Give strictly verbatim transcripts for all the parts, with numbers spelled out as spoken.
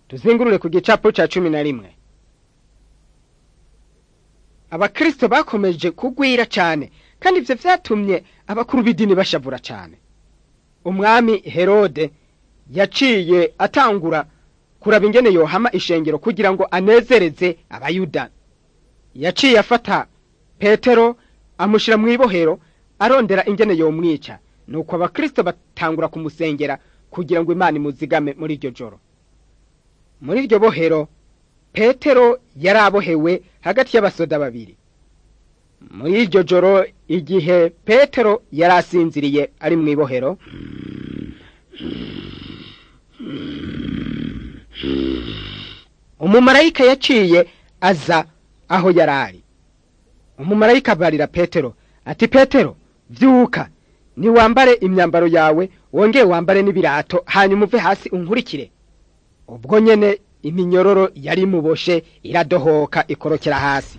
tuzingurure ku gicapo ca cumi na rimwe. Abakristo bakomeje kugwira cyane kandi ivyo vyatumye abakuru b'idini bashavura cyane. Umwami Herode yaciye atangura kuraba ingene yohama ishengero kugira ngo anezereze abayuda. Yaciye afata Petero amushira mu ibohero arondera ingene yomwica, nuko abakristo batangura kumusengera kugira ngo Imana imuzigame muri iryo joro. Muri iryo bohero Petero yarabohewe hagati y'abasoda babiri. Muri iryo joro igihe Petero yarasinziriye ari mu ibohero, umumarayika yaciye aza aho yarari. Umumarayika abarira Petero ati, Petero vyuka, ni wambare imyambaro yawe, wongeye wambare n'ibirato, hanyuma uve hasi unkurikire. Ubwo nyene iminyororo yari muboshe iradohoka ikorokera hasi.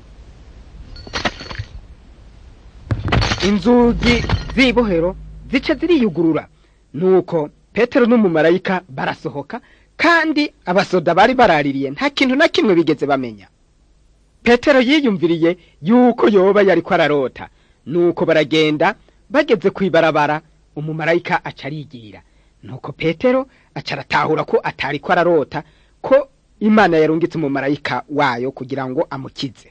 Inzugi z'ibohero zice ziriyugurura, nuko Petero n'umumarayika barasohoka, kandi abasoda bari baraririye nta kintu na kimwe bigeze bamenya. Petero yiyumviriye yuko yoba yari ko ararota, nuko baragenda. Bageze kwibarabara umumarayika acarigira, nuko Petero acaratahura ko atari ko ararota, ko Imana yarungitse umumarayika wayo kugira ngo amukize.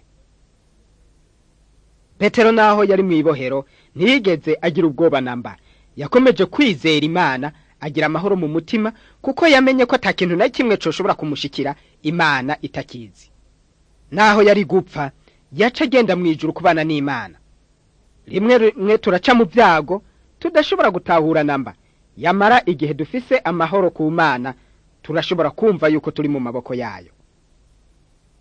Petero naho yari mu ibohero ntiyigeze agira ubwoba namba, yakomeje kwizera Imana, agira amahoro mu mutima, kuko yamenye ko atakintu na kimwe coshobora kumushikira Imana itakizi. Naho yari gupfa yaca agenda mu ijuru kubana n'Imana. Rimwe rimwe turaca mu byago tudashobora gutahura namba, yamara igihe dufise amahoro ku Mana turashobora kumva yuko turi mu maboko yayo.